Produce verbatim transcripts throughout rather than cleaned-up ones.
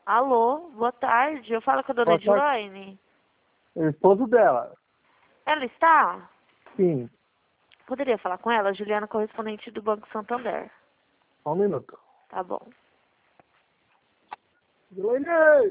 Alô, boa tarde. Eu falo com a dona Boa tarde. Edilaine. O esposo dela. Ela está? Sim. Poderia falar com ela? Juliana, correspondente do Banco Santander. Só um minuto. Tá bom. Elaine!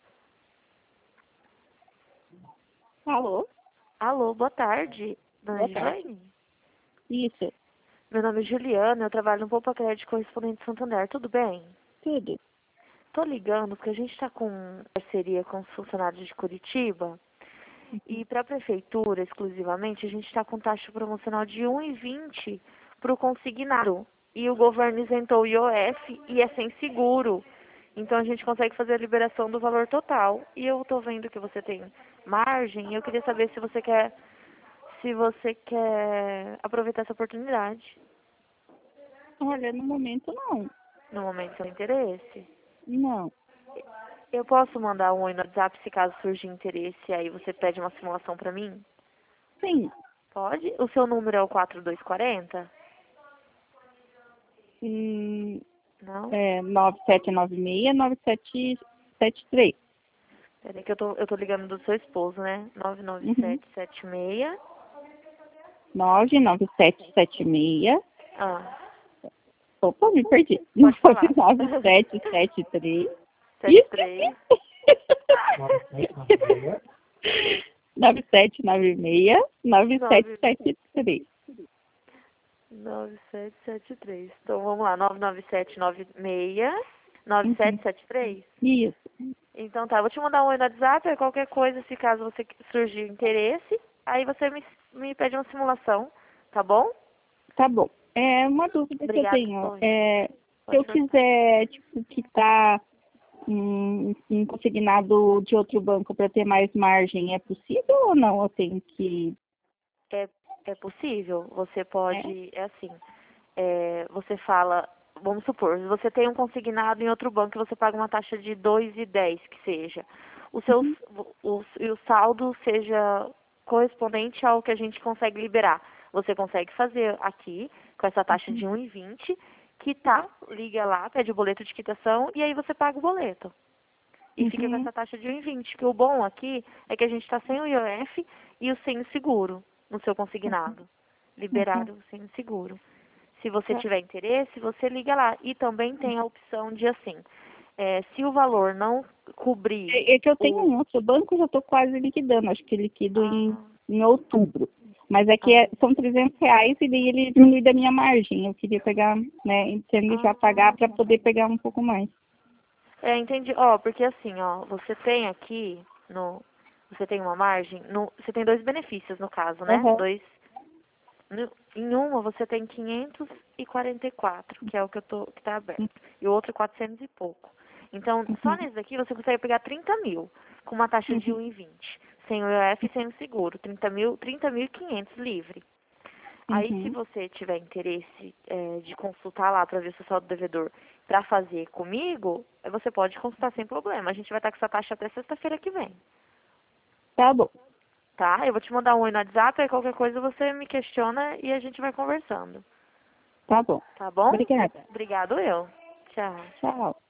Alô? Alô, boa tarde. Dona Boa tarde. Edilaine? Isso, Meu nome é Juliana, eu trabalho no Poupa Crédito correspondente do Santander. Tudo bem? tudo. Tô ligando porque a gente está com parceria com os funcionários de Curitiba. E para a prefeitura, exclusivamente, a gente está com taxa promocional de um real e vinte centavos para o consignado. E o governo isentou o I O F e é sem seguro. Então a gente consegue fazer a liberação do valor total. E eu estou vendo que você tem margem e eu queria saber se você quer, se você quer aproveitar essa oportunidade. Olha, no momento não. No momento do seu interesse. Não. Eu posso mandar um oi no WhatsApp se caso surgir interesse, aí você pede uma simulação para mim? Sim. Pode? O seu número é o quatro dois quatro zero? Hum, Não? é nove sete nove seis, nove sete sete três. Peraí que eu tô, eu tô ligando do seu esposo, né? nove nove Uhum. sete sete seis. nove nove sete sete seis. Ah, Opa, me perdi. pode falar. nove nove sete sete três. sete três. nove sete nove seis, nove sete nove sete três. nove sete sete três. Então vamos lá, nove nove sete nove seis nove sete sete três. Isso. Então tá, eu vou te mandar um oi no WhatsApp, aí qualquer coisa, se caso você surgir interesse, aí você me, me pede uma simulação, tá bom? Tá bom. É uma dúvida que eu Obrigada. tenho. Oi, É, se pode eu perguntar. quiser, tipo, quitar um, um consignado de outro banco para ter mais margem, é possível ou não? Eu tenho que... É, é possível, você É. pode, é assim, é, você fala, vamos supor, se você tem um consignado em outro banco e você paga uma taxa de dois e dez que seja, o seu, Uhum. o, e o saldo seja correspondente ao que a gente consegue liberar. Você consegue fazer aqui, com essa taxa de um real e vinte, quitar, liga lá, pede o boleto de quitação e aí você paga o boleto. E fica com Uhum. essa taxa de um real e vinte, que o bom aqui é que a gente está sem o I O F e o sem o seguro no seu consignado. Uhum. Liberado sem o seguro. Se você Tá. tiver interesse, você liga lá. E também tem a opção de assim, é, se o valor não cobrir É, é que eu tenho o... um outro banco, eu já estou quase liquidando, acho que liquido em, Ah, em outubro. Mas é que ah, é, são trezentos reais e daí ele diminui da minha margem. Eu queria pegar, né, entendo já pagar ah. para poder pegar um pouco mais. É, entendi. Ó, porque assim, ó, você tem aqui no... Você tem uma margem, no, você tem dois benefícios no caso, né? Uhum. Dois. No- Em uma você tem quinhentos e quarenta e quatro, que é o que eu tô, que tá aberto. E o outro quatrocentos e pouco. Então, só Uhum. nesse daqui você consegue pegar trinta mil, com uma taxa de um Uhum. real e vinte. Sem o I O F e sem o seguro. trinta mil, trinta mil e quinhentos livre. Aí, se Uhum. você tiver interesse é, de consultar lá para ver se o saldo devedor para fazer comigo, eh, você pode consultar sem problema. A gente vai estar com essa taxa até sexta-feira que vem. Tá bom. Tá? Eu vou te mandar um oi no WhatsApp, aí qualquer coisa você me questiona e a gente vai conversando. Tá bom. Tá bom? Obrigada. Obrigado eu. Tchau. Tchau.